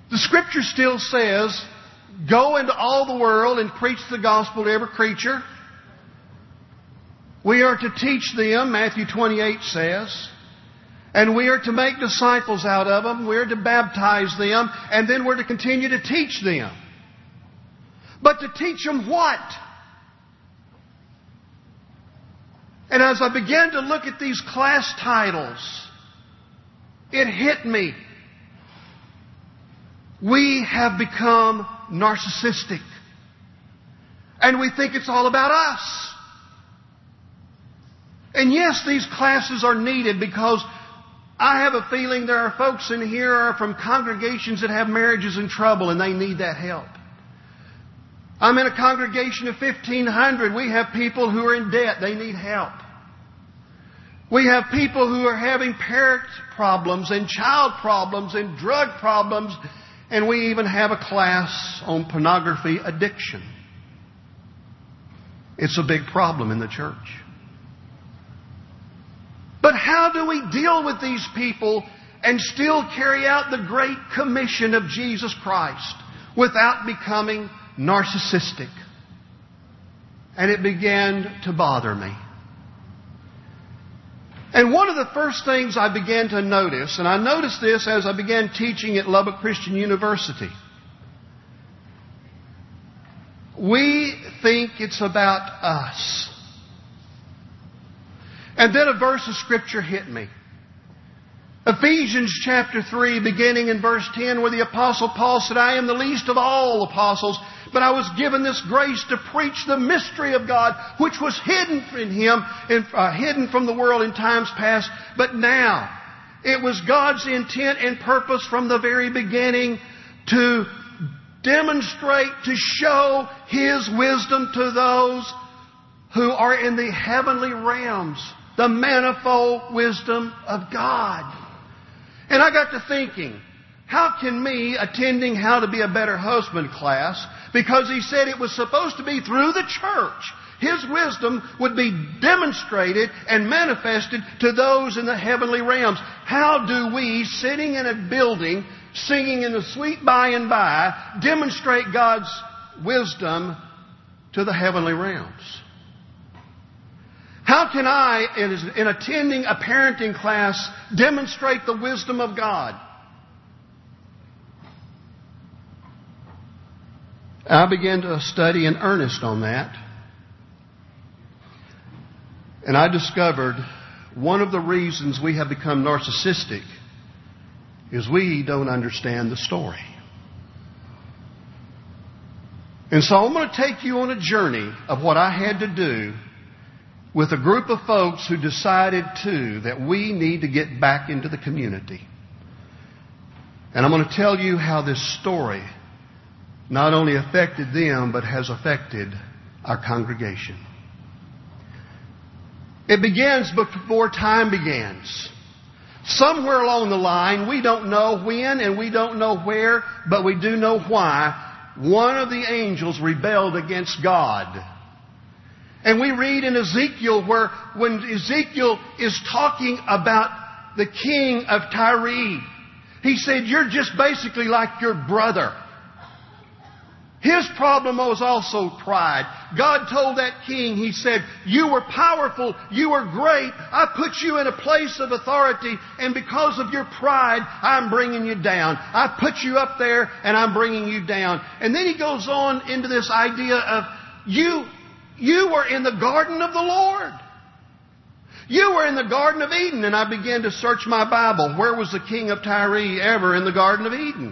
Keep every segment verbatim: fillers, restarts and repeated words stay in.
The Scripture still says, go into all the world and preach the gospel to every creature. We are to teach them, Matthew twenty-eight says. And we are to make disciples out of them. We are to baptize them. And then we're to continue to teach them. But to teach them what? And as I began to look at these class titles, it hit me. We have become narcissistic. And we think it's all about us. And yes, these classes are needed because I have a feeling there are folks in here are from congregations that have marriages in trouble and they need that help. I'm in a congregation of fifteen hundred. We have people who are in debt. They need help. We have people who are having parent problems and child problems and drug problems. And we even have a class on pornography addiction. It's a big problem in the church. But how do we deal with these people and still carry out the Great Commission of Jesus Christ without becoming narcissistic? And it began to bother me. And one of the first things I began to notice, and I noticed this as I began teaching at Lubbock Christian University, we think it's about us. And then a verse of Scripture hit me. Ephesians chapter three, beginning in verse ten, where the Apostle Paul said, I am the least of all apostles, but I was given this grace to preach the mystery of God, which was hidden in Him, and, uh, hidden from the world in times past. But now, it was God's intent and purpose from the very beginning to demonstrate, to show His wisdom to those who are in the heavenly realms. The manifold wisdom of God. And I got to thinking, how can me attending How to Be a Better Husband class, because he said it was supposed to be through the church, His wisdom would be demonstrated and manifested to those in the heavenly realms. How do we, sitting in a building, singing in the sweet by and by, demonstrate God's wisdom to the heavenly realms? How can I, in attending a parenting class, demonstrate the wisdom of God? I began to study in earnest on that. And I discovered one of the reasons we have become narcissistic is we don't understand the story. And so I'm going to take you on a journey of what I had to do with a group of folks who decided, too, that we need to get back into the community. And I'm going to tell you how this story not only affected them, but has affected our congregation. It begins before time begins. Somewhere along the line, we don't know when and we don't know where, but we do know why, one of the angels rebelled against God. And we read in Ezekiel where when Ezekiel is talking about the king of Tyre, he said, you're just basically like your brother. His problem was also pride. God told that king, He said, you were powerful, you were great, I put you in a place of authority, and because of your pride, I'm bringing you down. I put you up there, and I'm bringing you down. And then he goes on into this idea of, you You were in the garden of the Lord. You were in the Garden of Eden. And I began to search my Bible. Where was the king of Tyre ever in the Garden of Eden?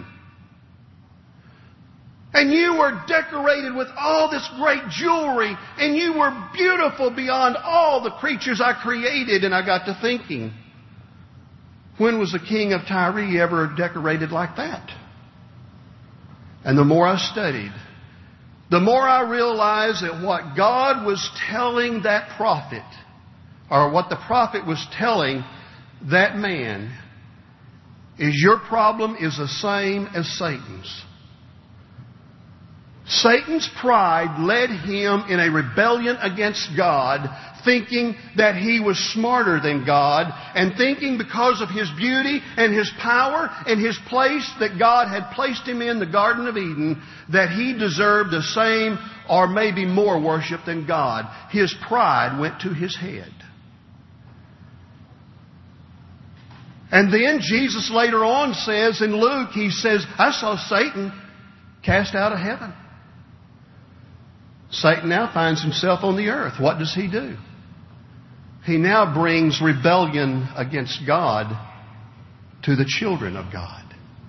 And you were decorated with all this great jewelry. And you were beautiful beyond all the creatures I created. And I got to thinking, when was the king of Tyre ever decorated like that? And the more I studied, the more I realized that what God was telling that prophet, or what the prophet was telling that man, is your problem is the same as Satan's. Satan's pride led him in a rebellion against God, thinking that he was smarter than God, and thinking because of his beauty and his power and his place that God had placed him in the Garden of Eden, that he deserved the same or maybe more worship than God. His pride went to his head. And then Jesus later on says in Luke, he says, I saw Satan cast out of heaven. Satan now finds himself on the earth. What does he do? He now brings rebellion against God to the children of God.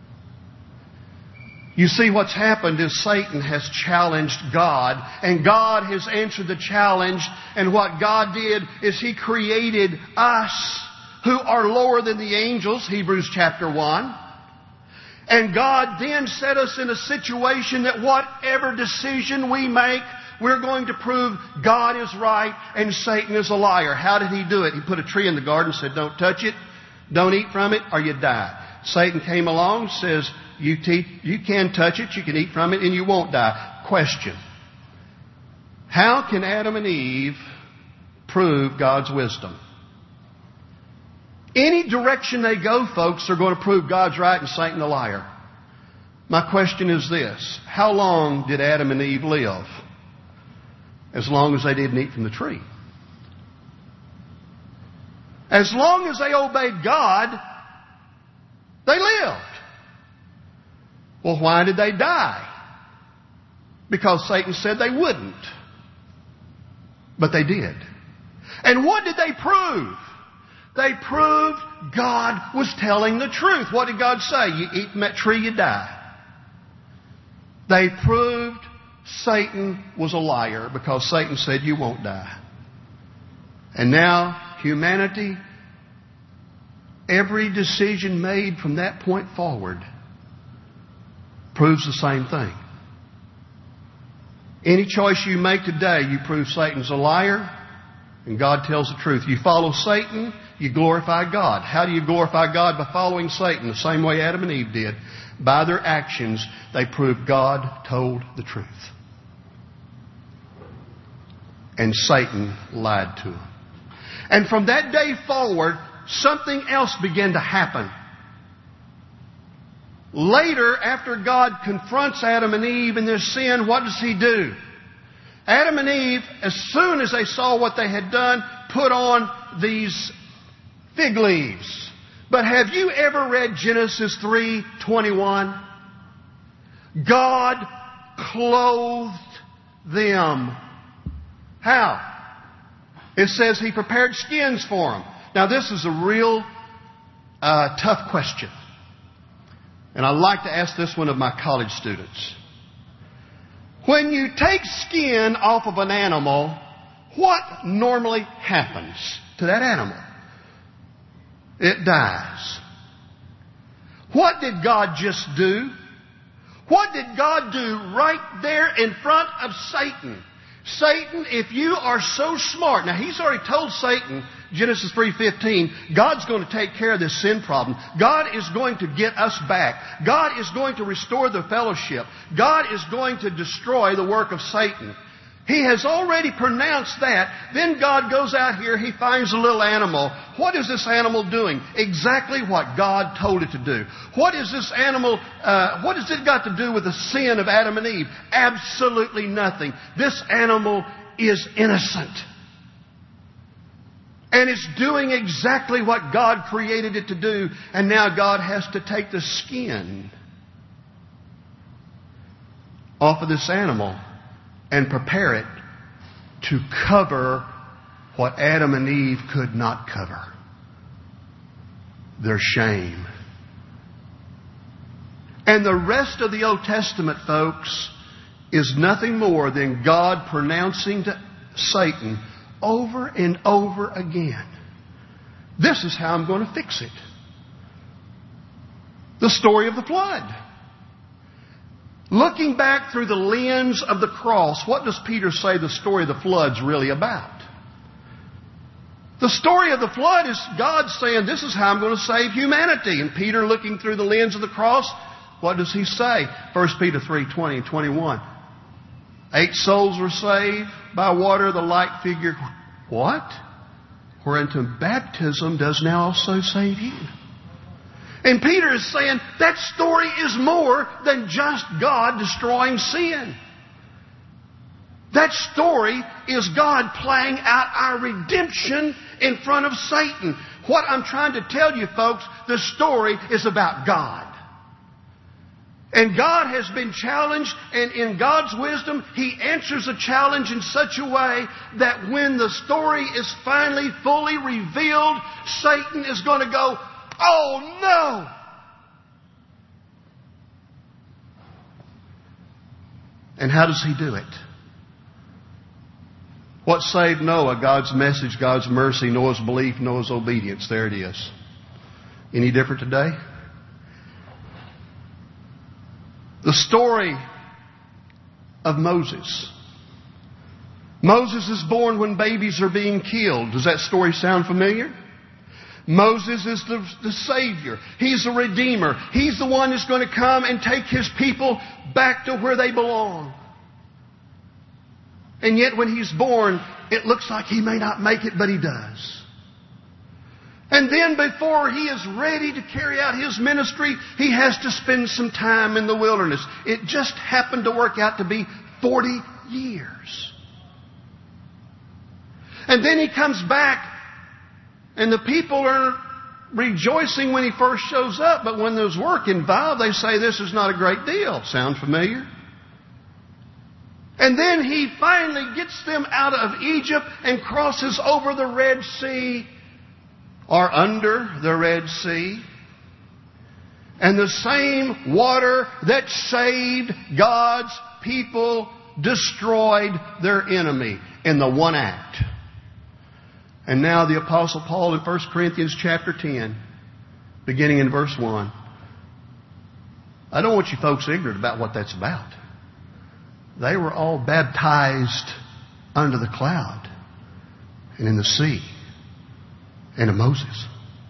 You see, what's happened is Satan has challenged God, and God has answered the challenge. And what God did is He created us who are lower than the angels, Hebrews chapter one. And God then set us in a situation that whatever decision we make, we're going to prove God is right and Satan is a liar. How did He do it? He put a tree in the garden and said, don't touch it, don't eat from it, or you die. Satan came along and says, you, te- you can touch it, you can eat from it, and you won't die. Question. How can Adam and Eve prove God's wisdom? Any direction they go, folks, they're going to prove God's right and Satan a liar. My question is this. How long did Adam and Eve live? As long as they didn't eat from the tree. As long as they obeyed God, they lived. Well, why did they die? Because Satan said they wouldn't. But they did. And what did they prove? They proved God was telling the truth. What did God say? You eat from that tree, you die. They proved Satan was a liar because Satan said you won't die. And now humanity, every decision made from that point forward proves the same thing. Any choice you make today, you prove Satan's a liar and God tells the truth. You follow Satan, you glorify God. How do you glorify God? By following Satan, the same way Adam and Eve did. By their actions, they proved God told the truth. And Satan lied to them. And from that day forward, something else began to happen. Later, after God confronts Adam and Eve in their sin, what does He do? Adam and Eve, as soon as they saw what they had done, put on these fig leaves. But have you ever read Genesis three twenty-one? God clothed them. How? It says He prepared skins for them. Now this is a real uh, tough question. And I like to ask this one of my college students. When you take skin off of an animal, what normally happens to that animal? It dies. What did God just do? What did God do right there in front of Satan? Satan, if you are so smart, now He's already told Satan, Genesis three fifteen, God's going to take care of this sin problem. God is going to get us back. God is going to restore the fellowship. God is going to destroy the work of Satan. He has already pronounced that. Then God goes out here, He finds a little animal. What is this animal doing? Exactly what God told it to do. What is this animal, uh, what has it got to do with the sin of Adam and Eve? Absolutely nothing. This animal is innocent. And it's doing exactly what God created it to do. And now God has to take the skin off of this animal and prepare it to cover what Adam and Eve could not cover. Their shame. And the rest of the Old Testament, folks, is nothing more than God pronouncing to Satan over and over again, this is how I'm going to fix it. The story of the flood. Looking back through the lens of the cross, what does Peter say the story of the flood's really about? The story of the flood is God saying, this is how I'm going to save humanity. And Peter, looking through the lens of the cross, what does he say? First Peter three twenty and twenty-one. Eight souls were saved by water, the like figure. What? Whereunto baptism does now also save you. And Peter is saying that story is more than just God destroying sin. That story is God playing out our redemption in front of Satan. What I'm trying to tell you, folks, the story is about God. And God has been challenged, and in God's wisdom, He answers a challenge in such a way that when the story is finally fully revealed, Satan is going to go, "Oh no!" And how does he do it? What saved Noah? God's message, God's mercy, Noah's belief, Noah's obedience. There it is. Any different today? The story of Moses. Moses is born when babies are being killed. Does that story sound familiar? Moses is the, the Savior. He's the Redeemer. He's the one that's going to come and take His people back to where they belong. And yet when He's born, it looks like He may not make it, but He does. And then before He is ready to carry out His ministry, He has to spend some time in the wilderness. It just happened to work out to be forty years. And then He comes back, and the people are rejoicing when He first shows up, but when there's work involved, they say this is not a great deal. Sound familiar? And then He finally gets them out of Egypt and crosses over the Red Sea, or under the Red Sea. And the same water that saved God's people destroyed their enemy in the one act. And now the Apostle Paul in First Corinthians chapter ten, beginning in verse one. I don't want you folks ignorant about what that's about. They were all baptized under the cloud and in the sea and in Moses.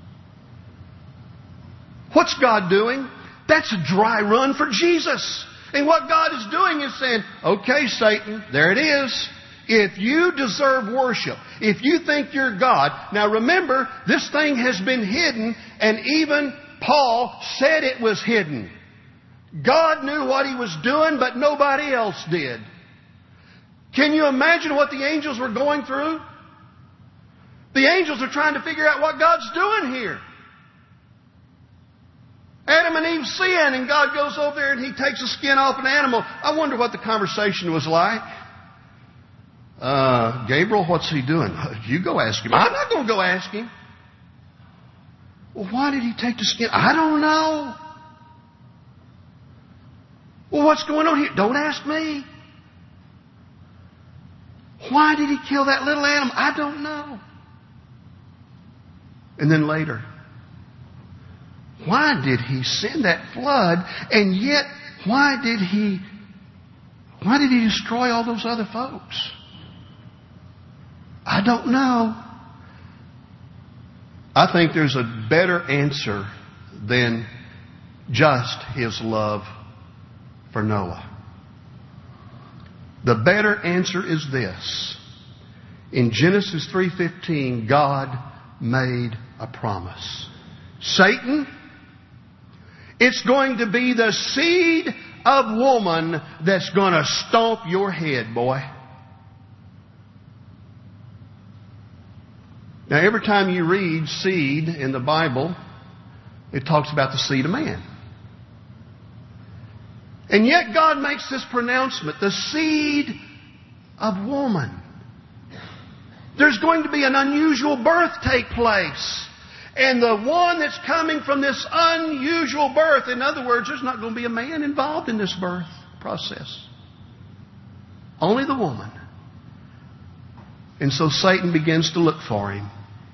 What's God doing? That's a dry run for Jesus. And what God is doing is saying, okay, Satan, there it is. If you deserve worship, if you think you're God. Now remember, this thing has been hidden, and even Paul said it was hidden. God knew what He was doing, but nobody else did. Can you imagine what the angels were going through? The angels are trying to figure out what God's doing here. Adam and Eve sin, and God goes over there and He takes the skin off an animal. I wonder what the conversation was like. Uh, Gabriel, what's He doing? You go ask Him. I'm not going to go ask Him. Well, why did He take the skin? I don't know. Well, what's going on here? Don't ask me. Why did He kill that little animal? I don't know. And then later, why did He send that flood? And yet, why did He, why did He destroy all those other folks? I don't know. I think there's a better answer than just His love for Noah. The better answer is this. In Genesis three fifteen, God made a promise. Satan, it's going to be the seed of woman that's going to stomp your head, boy. Now, every time you read seed in the Bible, it talks about the seed of man. And yet God makes this pronouncement, the seed of woman. There's going to be an unusual birth take place. And the one that's coming from this unusual birth, in other words, there's not going to be a man involved in this birth process. Only the woman. And so Satan begins to look for him.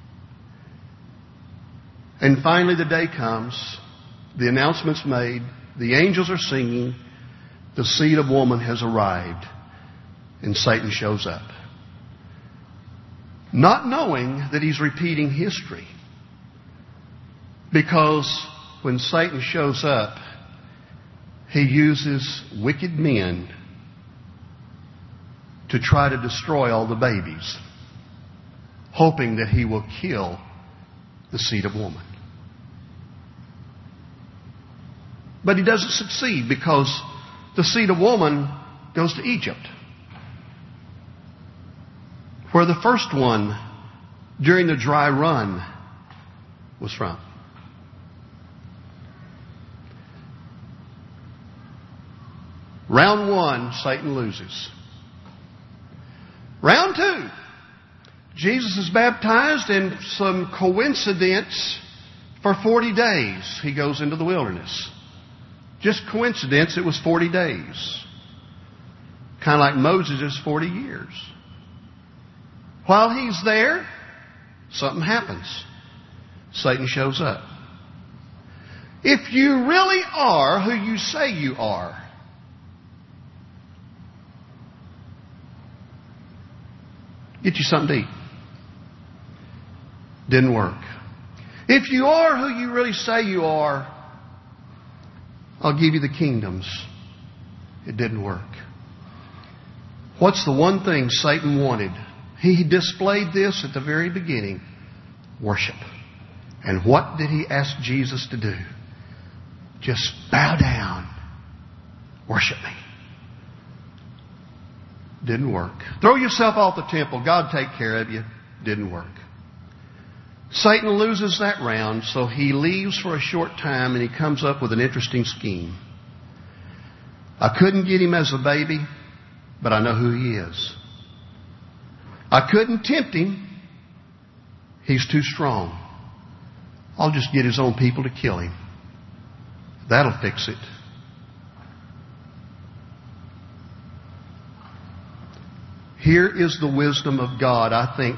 And finally the day comes, the announcement's made, the angels are singing, the seed of woman has arrived, and Satan shows up. Not knowing that he's repeating history. Because when Satan shows up, he uses wicked men to try to destroy all the babies, hoping that he will kill the seed of woman. But he doesn't succeed because the seed of woman goes to Egypt, where the first one during the dry run was from. Round one, Satan loses. Round two, Jesus is baptized, and some coincidence, for forty days he goes into the wilderness. Just coincidence, it was forty days. Kind of like Moses' forty years. While he's there, something happens. Satan shows up. If you really are who you say you are, get you something to eat. Didn't work. If you are who you really say you are, I'll give you the kingdoms. It didn't work. What's the one thing Satan wanted? He displayed this at the very beginning. Worship. And what did he ask Jesus to do? Just bow down. Worship me. Didn't work. Throw yourself off the temple. God take care of you. Didn't work. Satan loses that round, so he leaves for a short time and he comes up with an interesting scheme. I couldn't get him as a baby, but I know who he is. I couldn't tempt him. He's too strong. I'll just get his own people to kill him. That'll fix it. Here is the wisdom of God, I think,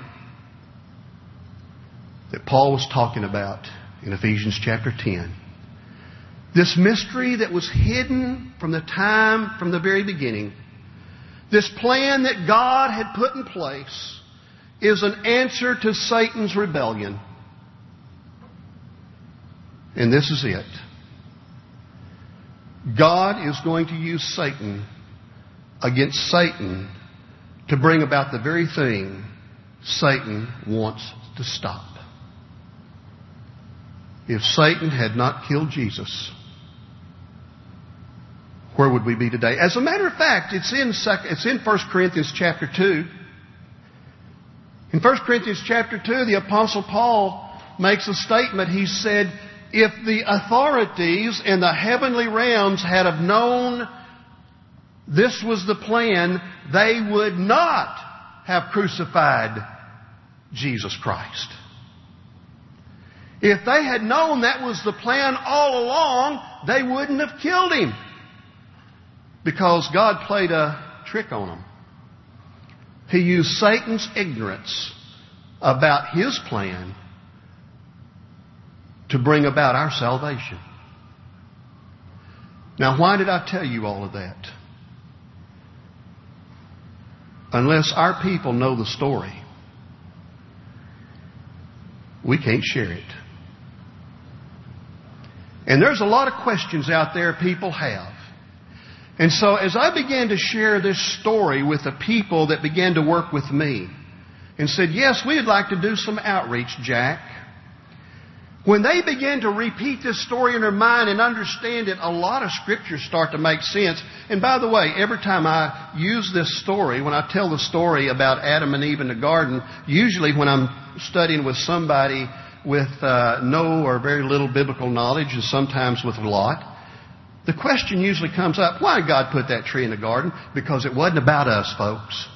that Paul was talking about in Ephesians chapter ten. This mystery that was hidden from the time, from the very beginning. This plan that God had put in place is an answer to Satan's rebellion. And this is it. God is going to use Satan against Satan to bring about the very thing Satan wants to stop. If Satan had not killed Jesus, where would we be today? As a matter of fact, it's in it's in First Corinthians chapter two. In First Corinthians chapter two, the Apostle Paul makes a statement. He said, if the authorities in the heavenly realms had have known this was the plan, they would not have crucified Jesus Christ. If they had known that was the plan all along, they wouldn't have killed Him. Because God played a trick on them. He used Satan's ignorance about His plan to bring about our salvation. Now, why did I tell you all of that? Unless our people know the story, we can't share it. And there's a lot of questions out there people have. And so as I began to share this story with the people that began to work with me and said, yes, we'd like to do some outreach, Jack. When they began to repeat this story in their mind and understand it, a lot of scriptures start to make sense. And by the way, every time I use this story, when I tell the story about Adam and Eve in the garden, usually when I'm studying with somebody with uh, no or very little biblical knowledge, and sometimes with a lot, the question usually comes up, why did God put that tree in the garden? Because it wasn't about us, folks.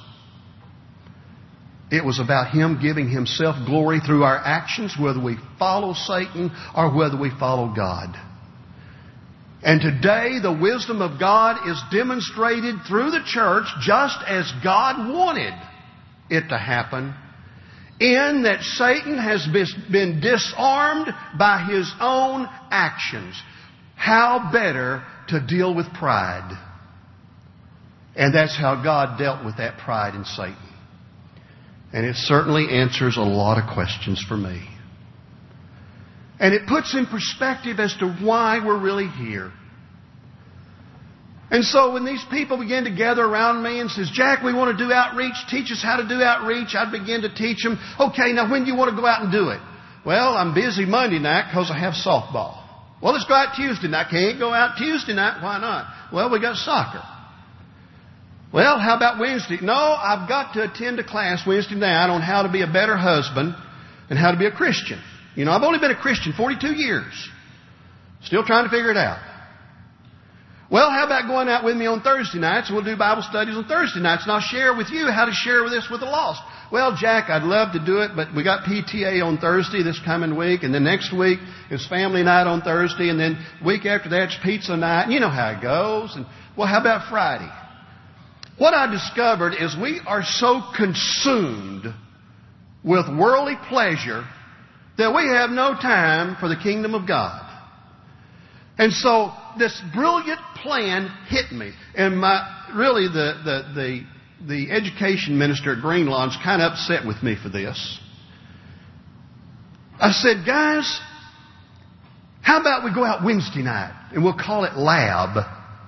It was about Him giving Himself glory through our actions, whether we follow Satan or whether we follow God. And today, the wisdom of God is demonstrated through the church just as God wanted it to happen, in that Satan has been disarmed by his own actions. How better to deal with pride? And that's how God dealt with that pride in Satan. And it certainly answers a lot of questions for me. And it puts in perspective as to why we're really here. And so when these people began to gather around me and says, Jack, we want to do outreach. Teach us how to do outreach. I'd begin to teach them. Okay, now when do you want to go out and do it? Well, I'm busy Monday night because I have softball. Well, let's go out Tuesday night. Can't go out Tuesday night. Why not? Well, we got soccer. Well, how about Wednesday? No, I've got to attend a class Wednesday night on how to be a better husband and how to be a Christian. You know, I've only been a Christian forty-two years. Still trying to figure it out. Well, how about going out with me on Thursday nights and we'll do Bible studies on Thursday nights and I'll share with you how to share this with the lost. Well, Jack, I'd love to do it, but we got P T A on Thursday this coming week, and then next week is family night on Thursday, and then week after that it's pizza night, and you know how it goes. And well, how about Friday? What I discovered is we are so consumed with worldly pleasure that we have no time for the kingdom of God. And so this brilliant plan hit me. And my really the the the, the education minister at Greenlawn's kind of upset with me for this. I said, guys, how about we go out Wednesday night and we'll call it Lab.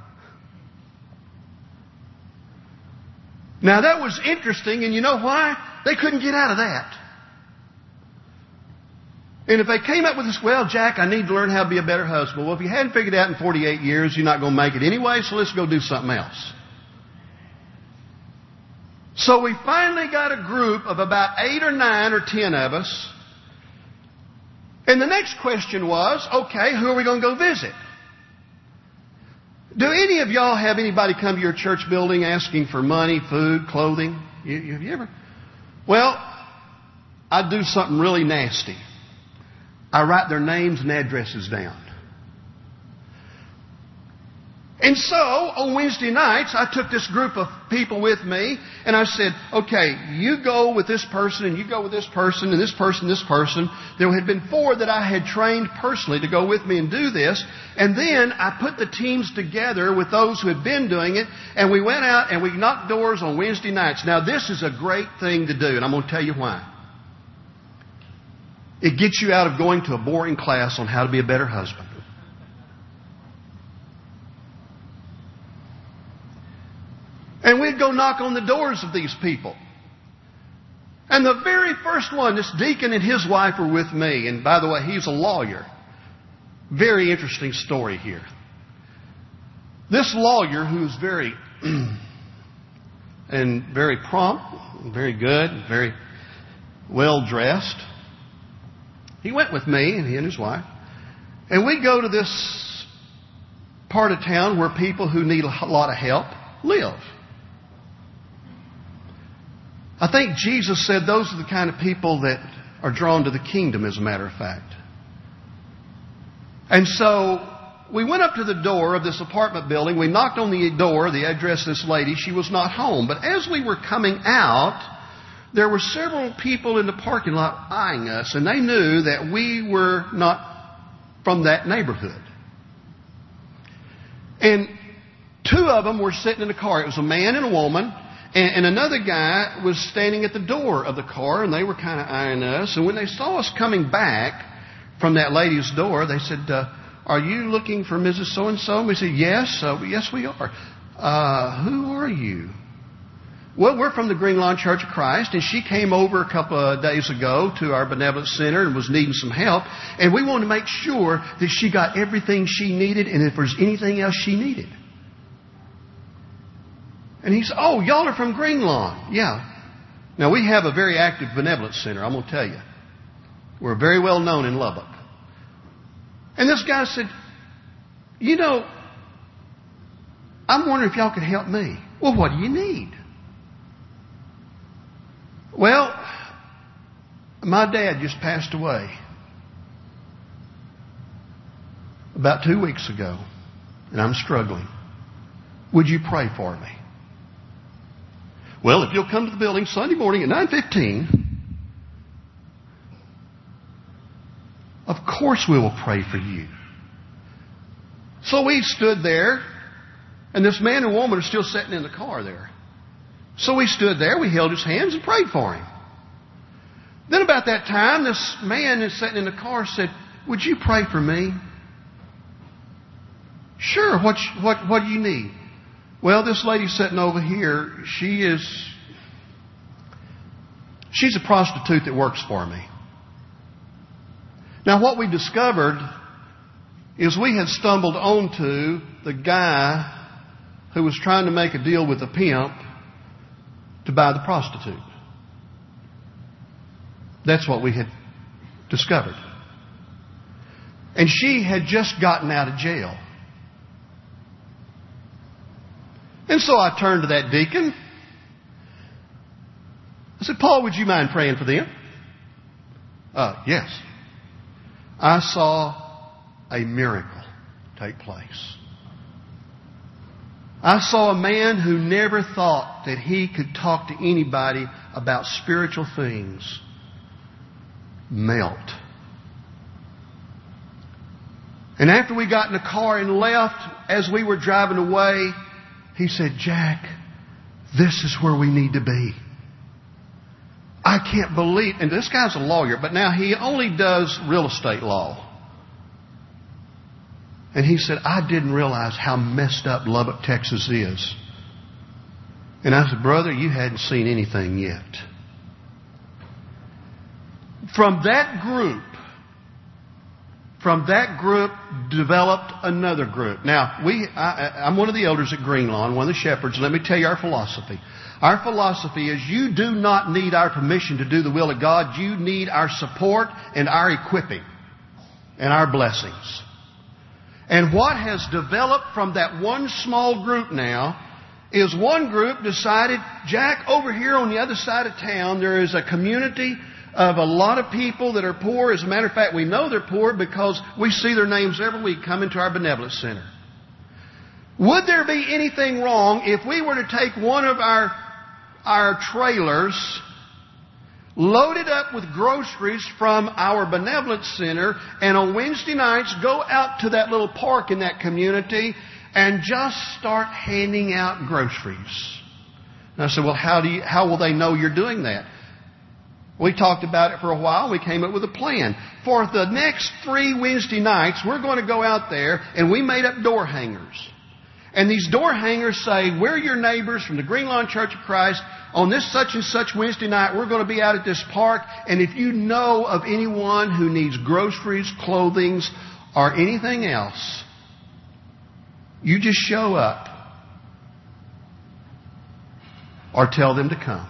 Now that was interesting, and you know why? They couldn't get out of that. And if they came up with this, well, Jack, I need to learn how to be a better husband. Well, if you hadn't figured it out in forty-eight years, you're not going to make it anyway, so let's go do something else. So we finally got a group of about eight or nine or ten of us. And the next question was, okay, who are we going to go visit? Do any of y'all have anybody come to your church building asking for money, food, clothing? You, you, have you ever? Well, I do something really nasty. I write their names and addresses down. And so, on Wednesday nights, I took this group of people with me, and I said, okay, you go with this person, and you go with this person, and this person, this person. There had been four that I had trained personally to go with me and do this. And then I put the teams together with those who had been doing it, and we went out and we knocked doors on Wednesday nights. Now, this is a great thing to do, and I'm going to tell you why. It gets you out of going to a boring class on how to be a better husband. And we'd go knock on the doors of these people. And the very first one, this deacon and his wife were with me. And by the way, he's a lawyer. Very interesting story here. This lawyer, who's very and very prompt, and very good, and very well dressed, he went with me, and he and his wife. And we go to this part of town where people who need a lot of help live. I think Jesus said those are the kind of people that are drawn to the kingdom, as a matter of fact. And so we went up to the door of this apartment building. We knocked on the door, the address of this lady. She was not home. But as we were coming out, there were several people in the parking lot eyeing us, and they knew that we were not from that neighborhood. And two of them were sitting in the car. It was a man and a woman. And another guy was standing at the door of the car, and they were kind of eyeing us. And when they saw us coming back from that lady's door, they said, uh, are you looking for Missus So-and-so? And we said, yes, uh, yes we are. Uh, who are you? Well, we're from the Green Lawn Church of Christ, and she came over a couple of days ago to our benevolent center and was needing some help. And we wanted to make sure that she got everything she needed, and if there's anything else she needed. And he said, oh, y'all are from Green Lawn. Yeah. Now, we have a very active benevolence center, I'm going to tell you. We're very well known in Lubbock. And this guy said, you know, I'm wondering if y'all could help me. Well, what do you need? Well, my dad just passed away about two weeks ago, and I'm struggling. Would you pray for me? Well, if you'll come to the building Sunday morning at nine fifteen, of course we will pray for you. So we stood there, and this man and woman are still sitting in the car there. So we stood there, we held his hands and prayed for him. Then about that time, this man is sitting in the car said, would you pray for me? Sure, what, what, what do you need? Well, this lady sitting over here, she is, she's a prostitute that works for me. Now, what we discovered is we had stumbled onto the guy who was trying to make a deal with the pimp to buy the prostitute. That's what we had discovered. And she had just gotten out of jail. And so I turned to that deacon. I said, Paul, would you mind praying for them? Uh, yes. I saw a miracle take place. I saw a man who never thought that he could talk to anybody about spiritual things melt. And after we got in the car and left, as we were driving away, he said, Jack, this is where we need to be. I can't believe, and this guy's a lawyer, but now he only does real estate law. And he said, I didn't realize how messed up Lubbock, Texas is. And I said, brother, you hadn't seen anything yet. From that group, from that group developed another group. Now, we, I, I'm one of the elders at Greenlawn, one of the shepherds. Let me tell you our philosophy. Our philosophy is you do not need our permission to do the will of God. You need our support and our equipping and our blessings. And what has developed from that one small group now is one group decided, Jack, over here on the other side of town, there is a community of a lot of people that are poor. As a matter of fact, we know they're poor because we see their names every week come into our benevolence center. Would there be anything wrong if we were to take one of our, our trailers, load it up with groceries from our benevolence center, and on Wednesday nights go out to that little park in that community and just start handing out groceries? And I said, well, how do you, how will they know you're doing that? We talked about it for a while. We came up with a plan. For the next three Wednesday nights, we're going to go out there, and we made up door hangers. And these door hangers say, we're your neighbors from the Greenlawn Church of Christ. On this such and such Wednesday night, we're going to be out at this park. And if you know of anyone who needs groceries, clothing, or anything else, you just show up or tell them to come.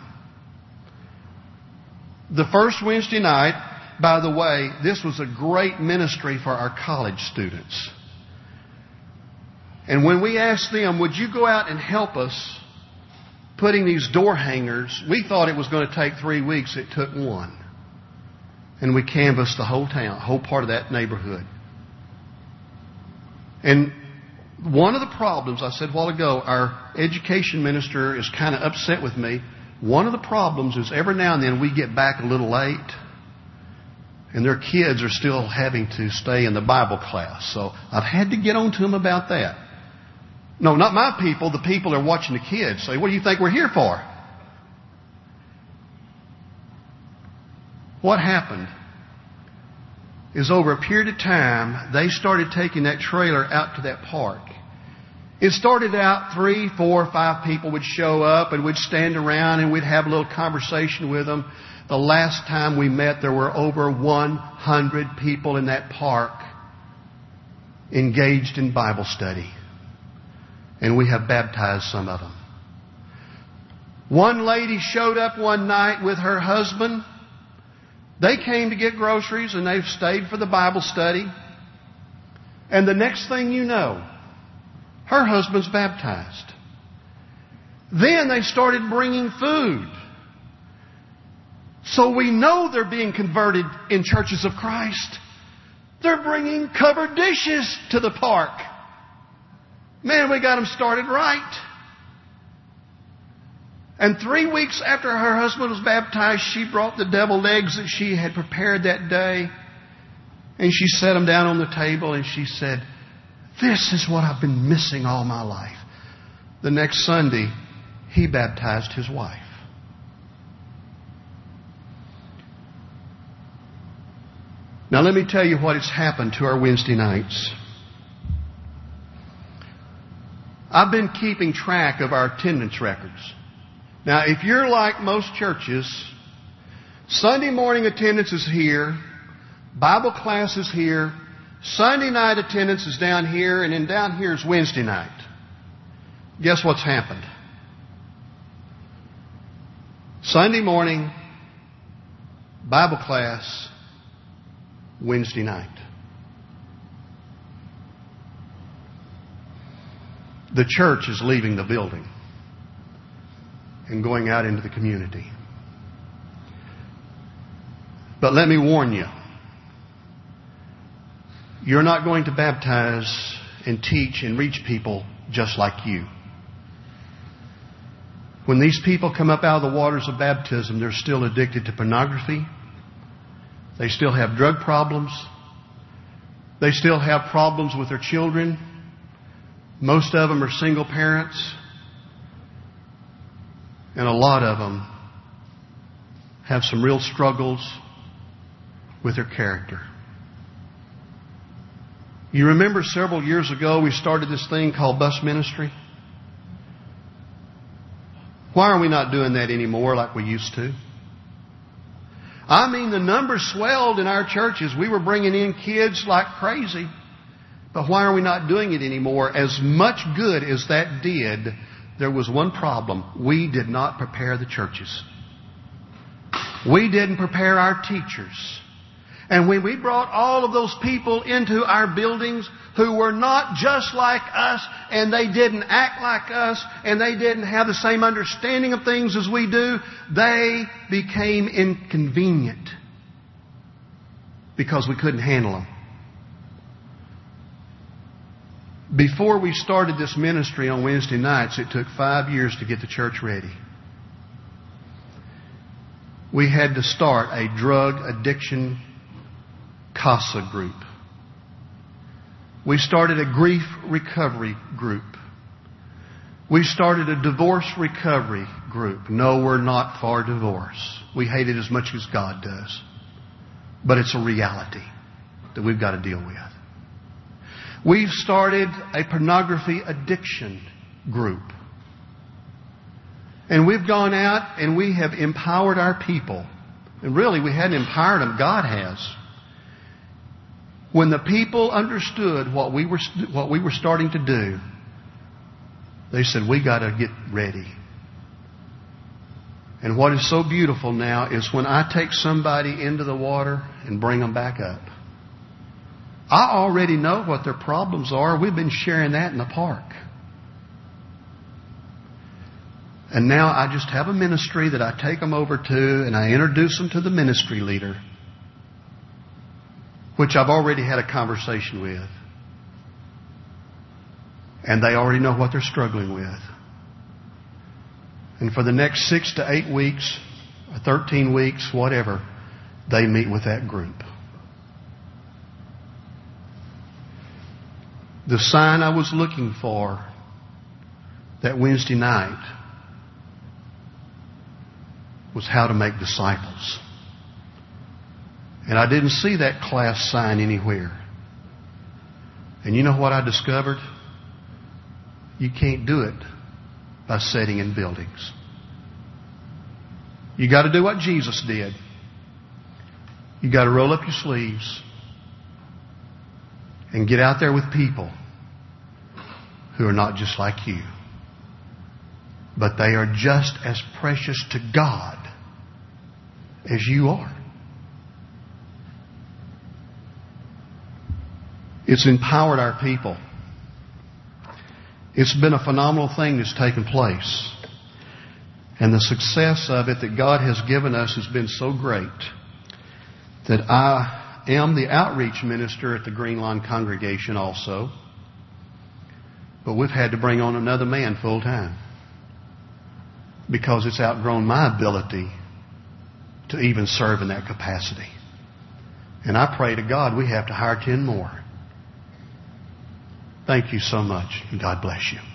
The first Wednesday night, by the way, this was a great ministry for our college students. And when we asked them, would you go out and help us putting these door hangers, we thought it was going to take three weeks. It took one. And we canvassed the whole town, whole part of that neighborhood. And one of the problems, I said a while ago, our education minister is kind of upset with me. One of the problems is every now and then we get back a little late and their kids are still having to stay in the Bible class. So I've had to get on to them about that. No, not my people. The people that are watching the kids say, what do you think we're here for? What happened is over a period of time, they started taking that trailer out to that park. It started out three, four, five people would show up and we'd stand around and we'd have a little conversation with them. The last time we met, there were over one hundred people in that park engaged in Bible study. And we have baptized some of them. One lady showed up one night with her husband. They came to get groceries and they've stayed for the Bible study. And the next thing you know, her husband's baptized. Then they started bringing food. So we know they're being converted in churches of Christ. They're bringing covered dishes to the park. Man, we got them started right. And three weeks after her husband was baptized, she brought the deviled eggs that she had prepared that day. And she set them down on the table and she said, this is what I've been missing all my life. The next Sunday, he baptized his wife. Now let me tell you what has happened to our Wednesday nights. I've been keeping track of our attendance records. Now, if you're like most churches, Sunday morning attendance is here, Bible class is here, Sunday night attendance is down here, and then down here is Wednesday night. Guess what's happened? Sunday morning, Bible class, Wednesday night. The church is leaving the building and going out into the community. But let me warn you, you're not going to baptize and teach and reach people just like you. When these people come up out of the waters of baptism, they're still addicted to pornography. They still have drug problems. They still have problems with their children. Most of them are single parents. And a lot of them have some real struggles with their character. You remember several years ago we started this thing called bus ministry? Why are we not doing that anymore like we used to? I mean, the numbers swelled in our churches. We were bringing in kids like crazy. But why are we not doing it anymore? As much good as that did, there was one problem. We did not prepare the churches. We didn't prepare our teachers. And when we brought all of those people into our buildings who were not just like us, and they didn't act like us, and they didn't have the same understanding of things as we do, they became inconvenient because we couldn't handle them. Before we started this ministry on Wednesday nights, it took five years to get the church ready. We had to start a drug addiction CASA group. We started a grief recovery group. We started a divorce recovery group. No, we're not for divorce. We hate it as much as God does. But it's a reality that we've got to deal with. We've started a pornography addiction group. And we've gone out and we have empowered our people. And really, we hadn't empowered them. God has. When the people understood what we were what we were starting to do, they said, we got to get ready. And what is so beautiful now is when I take somebody into the water and bring them back up, I already know what their problems are. We've been sharing that in the park. And now I just have a ministry that I take them over to and I introduce them to the ministry leader, which I've already had a conversation with. And they already know what they're struggling with. And for the next six to eight weeks, or thirteen weeks, whatever, they meet with that group. The sign I was looking for that Wednesday night was how to make disciples. And I didn't see that class sign anywhere. And you know what I discovered? You can't do it by sitting in buildings. You got to do what Jesus did. You got to roll up your sleeves and get out there with people who are not just like you, but they are just as precious to God as you are. It's empowered our people. It's been a phenomenal thing that's taken place. And the success of it that God has given us has been so great that I am the outreach minister at the Green Lawn congregation also. But we've had to bring on another man full time because it's outgrown my ability to even serve in that capacity. And I pray to God we have to hire ten more. Thank you so much, and God bless you.